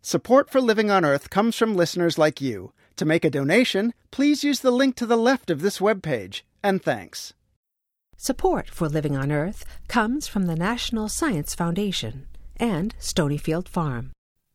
Support for Living on Earth comes from listeners like you. To make a donation, please use the link to the left of this webpage. And thanks. Support for Living on Earth comes from the National Science Foundation and Stonyfield Farm.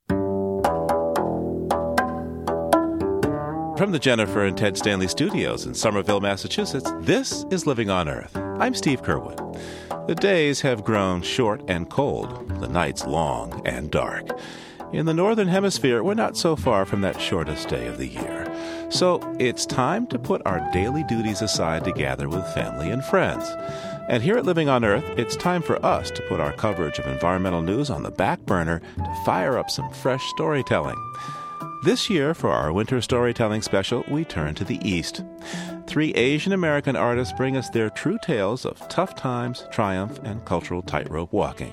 From the Jennifer and Ted Stanley Studios in Somerville, Massachusetts, this is Living on Earth. I'm Steve Curwood. The days have grown short and cold, the nights long and dark. In the Northern Hemisphere, we're not so far from that shortest day of the year. So it's time to put our daily duties aside to gather with family and friends. And here at Living on Earth, it's time for us to put our coverage of environmental news on the back burner to fire up some fresh storytelling. This year, for our winter storytelling special, we turn to the East. 3 Asian American artists bring us their true tales of tough times, triumph, and cultural tightrope walking.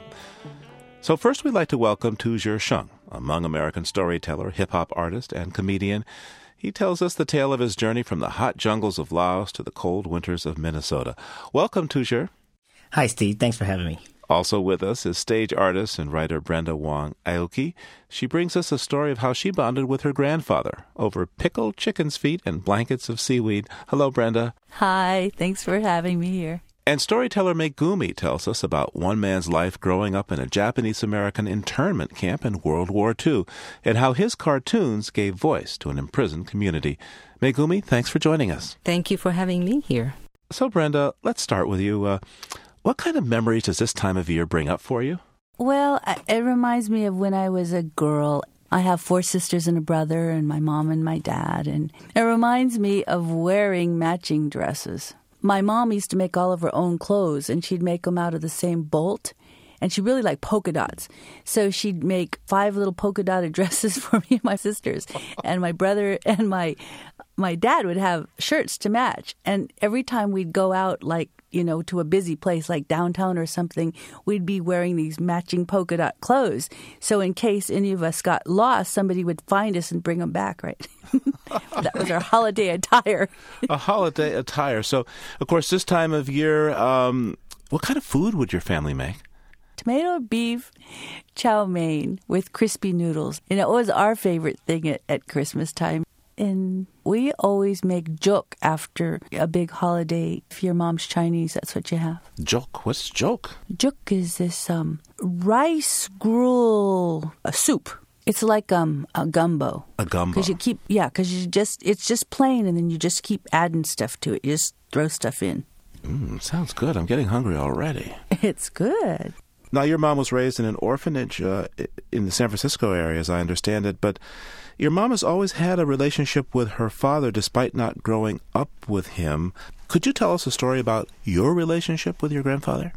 So first we'd like to welcome Tuzher Sheng, a Hmong American storyteller, hip-hop artist, and comedian. He tells us the tale of his journey from the hot jungles of Laos to the cold winters of Minnesota. Welcome, Tuzher. Hi, Steve. Thanks for having me. Also with us is stage artist and writer Brenda Wong Aoki. She brings us a story of how she bonded with her grandfather over pickled chicken's feet and blankets of seaweed. Hello, Brenda. Hi. Thanks for having me here. And storyteller Megumi tells us about one man's life growing up in a Japanese-American internment camp in World War II and how his cartoons gave voice to an imprisoned community. Megumi, thanks for joining us. Thank you for having me here. So, Brenda, let's start with you. What kind of memories does this time of year bring up for you? Well, it reminds me of when I was a girl. I have 4 sisters and a brother and my mom and my dad. And it reminds me of wearing matching dresses. My mom used to make all of her own clothes, and she'd make them out of the same bolt. And she really liked polka dots. So she'd make 5 little polka dotted dresses for me and my sisters. And my brother and my dad would have shirts to match. And every time we'd go out, to a busy place like downtown or something, we'd be wearing these matching polka dot clothes. So in case any of us got lost, somebody would find us and bring them back, right? That was our holiday attire. A holiday attire. So, of course, this time of year, what kind of food would your family make? Tomato beef chow mein with crispy noodles. And it was our favorite thing at Christmas time. And we always make jok after a big holiday. If your mom's Chinese, that's what you have. Jok? What's jok? Jok is this rice gruel soup. It's like a gumbo. A gumbo. Because it's just plain, and then you just keep adding stuff to it. You just throw stuff in. Sounds good. I'm getting hungry already. It's good. Now, your mom was raised in an orphanage in the San Francisco area, as I understand it, but your mom has always had a relationship with her father despite not growing up with him. Could you tell us a story about your relationship with your grandfather?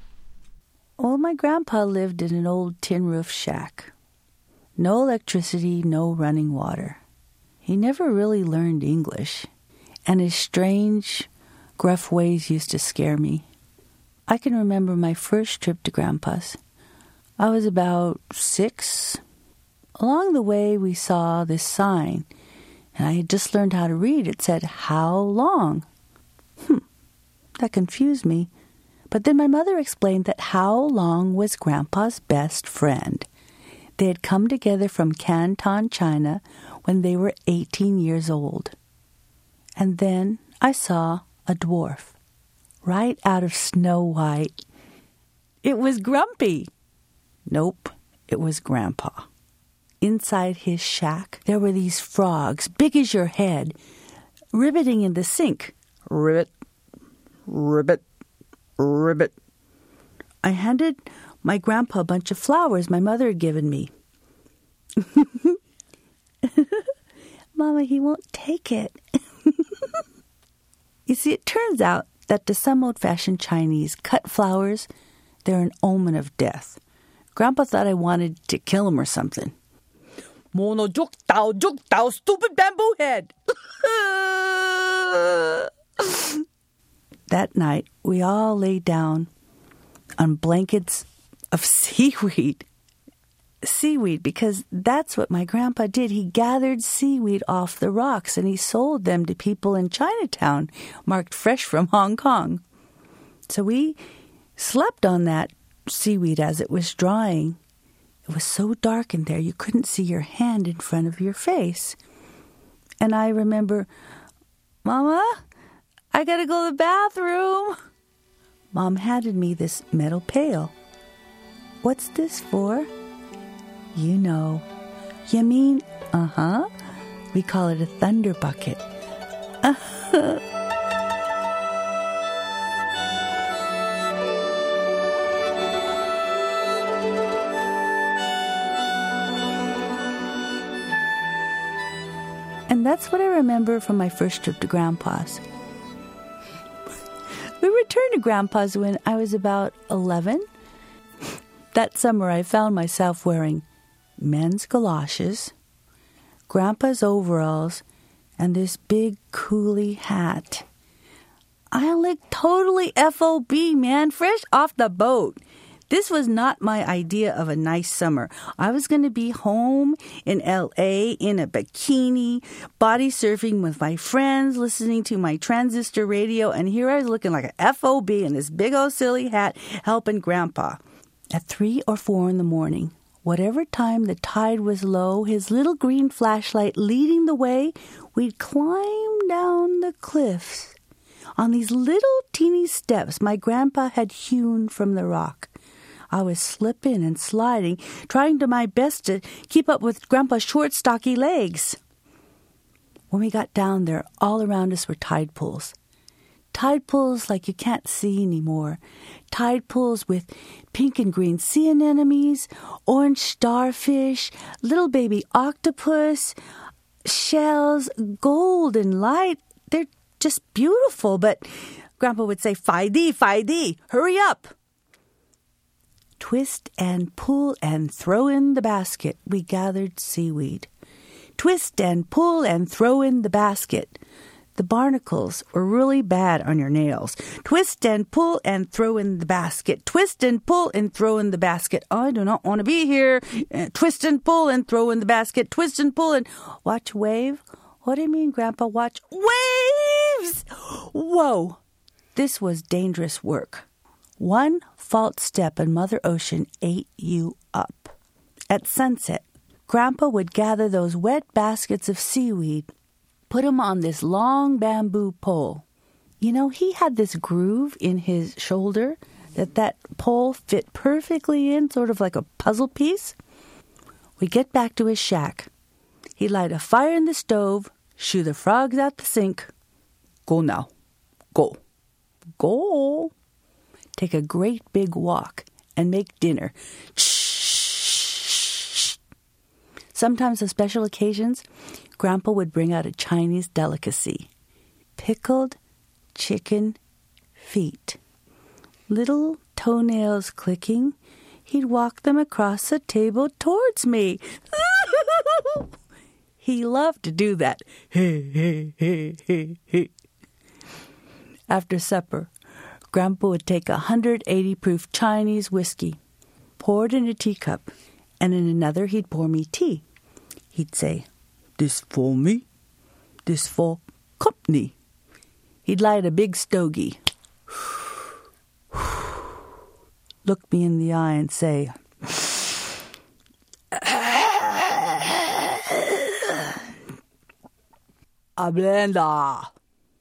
Well, my grandpa lived in an old tin roof shack. No electricity, no running water. He never really learned English, and his strange, gruff ways used to scare me. I can remember my first trip to Grandpa's. I was about 6. Along the way, we saw this sign, and I had just learned how to read. It said, "How long?" That confused me. But then my mother explained that How Long was Grandpa's best friend. They had come together from Canton, China, when they were 18 years old. And then I saw a dwarf. Right out of Snow White. It was Grumpy. Nope, it was Grandpa. Inside his shack, there were these frogs, big as your head, ribbiting in the sink. Ribbit, ribbit, ribbit. I handed my grandpa a bunch of flowers my mother had given me. Mama, he won't take it. You see, it turns out that to some old-fashioned Chinese, cut flowers, they're an omen of death. Grandpa thought I wanted to kill him or something. Mono juk tao, stupid bamboo head. That night, we all lay down on blankets of seaweed. Seaweed, because that's what my grandpa did. He gathered seaweed off the rocks and he sold them to people in Chinatown, marked fresh from Hong Kong. So we slept on that seaweed as it was drying. It was so dark in there you couldn't see your hand in front of your face. And I remember, Mama, I gotta go to the bathroom. Mom handed me this metal pail. What's this for? You know. You mean, we call it a thunder bucket. And that's what I remember from my first trip to Grandpa's. We returned to Grandpa's when I was about 11. That summer I found myself wearing men's galoshes, Grandpa's overalls, and this big coolie hat. I looked totally FOB, man, fresh off the boat. This was not my idea of a nice summer. I was going to be home in L.A. in a bikini, body surfing with my friends, listening to my transistor radio, and here I was looking like a FOB in this big old silly hat helping Grandpa. At 3 or 4 in the morning, whatever time the tide was low, his little green flashlight leading the way, we'd climb down the cliffs on these little teeny steps my grandpa had hewn from the rock. I was slipping and sliding, trying to my best to keep up with Grandpa's short, stocky legs. When we got down there, all around us were tide pools. Tide pools like you can't see anymore. Tide pools with pink and green sea anemones, orange starfish, little baby octopus, shells, gold and light. They're just beautiful, but Grandpa would say, Fidee, hurry up. Twist and pull and throw in the basket. We gathered seaweed. Twist and pull and throw in the basket. The barnacles were really bad on your nails. Twist and pull and throw in the basket. Twist and pull and throw in the basket. I do not want to be here. Twist and pull and throw in the basket. Twist and pull and... Watch wave? What do you mean, Grandpa? Watch waves! Whoa! This was dangerous work. One false step and Mother Ocean ate you up. At sunset, Grandpa would gather those wet baskets of seaweed, put them on this long bamboo pole. You know, he had this groove in his shoulder that pole fit perfectly in, sort of like a puzzle piece. We'd get back to his shack. He'd light a fire in the stove, shoo the frogs out the sink. Go now. Go. Go. Take a great big walk and make dinner. Shh. Sometimes on special occasions, Grandpa would bring out a Chinese delicacy. Pickled chicken feet. Little toenails clicking, he'd walk them across the table towards me. He loved to do that. After supper, Grandpa would take 180 proof Chinese whiskey, pour it in a teacup, and in another he'd pour me tea. He'd say, "This for me, this for company." He'd light a big stogie, look me in the eye and say, Ablenda,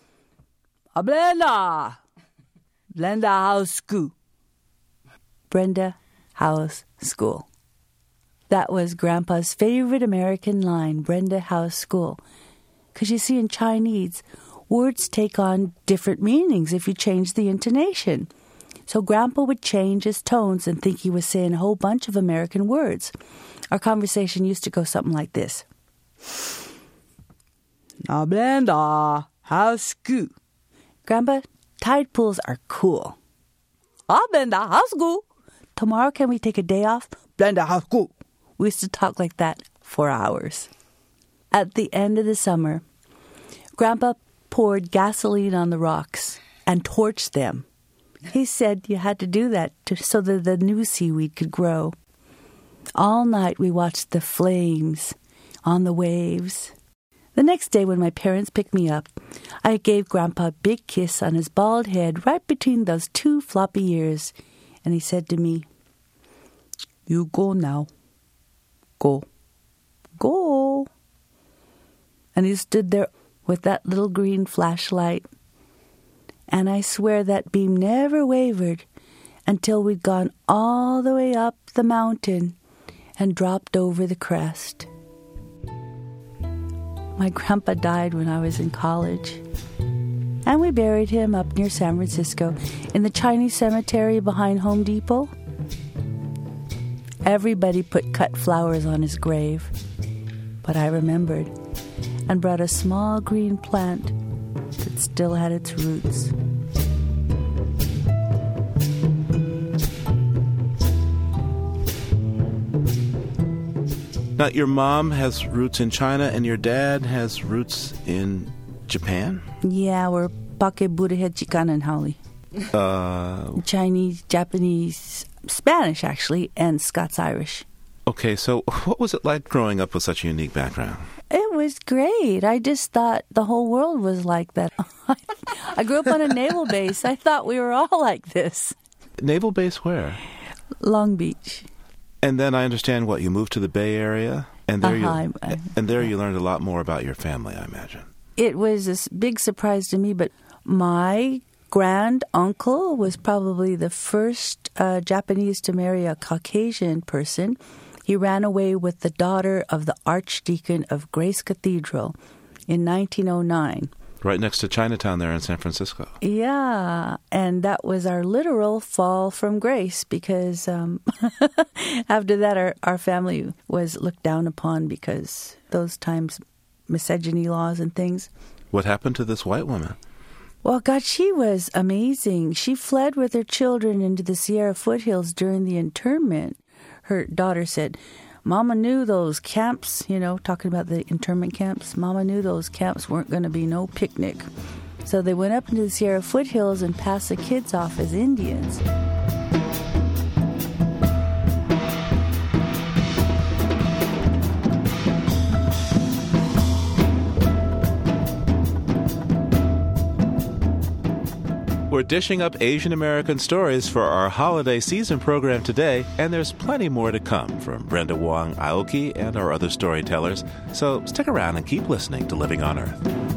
Brenda House School. Brenda House School. That was Grandpa's favorite American line, Brenda House School. Because you see, in Chinese, words take on different meanings if you change the intonation. So Grandpa would change his tones and think he was saying a whole bunch of American words. Our conversation used to go something like this. Now, Brenda House School. Grandpa, tide pools are cool. Brenda House School. Tomorrow can we take a day off? Brenda House School. We used to talk like that for hours. At the end of the summer, Grandpa poured gasoline on the rocks and torched them. He said you had to do that so that the new seaweed could grow. All night we watched the flames on the waves. The next day when my parents picked me up, I gave Grandpa a big kiss on his bald head right between those two floppy ears, and he said to me, "You go now. Go. Go. And he stood there with that little green flashlight. And I swear that beam never wavered until we'd gone all the way up the mountain and dropped over the crest. My grandpa died when I was in college. And we buried him up near San Francisco in the Chinese cemetery behind Home Depot. Everybody put cut flowers on his grave. But I remembered and brought a small green plant that still had its roots. Now, your mom has roots in China and your dad has roots in Japan? Yeah, we're Pake Budahe Chikanan Hauli. Chinese, Japanese, Spanish actually, and Scots-Irish. Okay, so what was it like growing up with such a unique background? It was great. I just thought the whole world was like that. I grew up on a naval base. I thought we were all like this. Naval base where? Long Beach. And then I understand you moved to the Bay Area, and there you learned a lot more about your family, I imagine. It was a big surprise to me, but my grand uncle was probably the first Japanese to marry a Caucasian person. He ran away with the daughter of the Archdeacon of Grace Cathedral in 1909. Right next to Chinatown there in San Francisco. Yeah, and that was our literal fall from grace because after that our family was looked down upon because those times misogyny laws and things. What happened to this white woman? Well, God, she was amazing. She fled with her children into the Sierra foothills during the internment. Her daughter said, Mama knew those camps, talking about the internment camps, Mama knew those camps weren't going to be no picnic. So they went up into the Sierra foothills and passed the kids off as Indians. We're dishing up Asian American stories for our holiday season program today, and there's plenty more to come from Brenda Wong Aoki and our other storytellers. So stick around and keep listening to Living on Earth.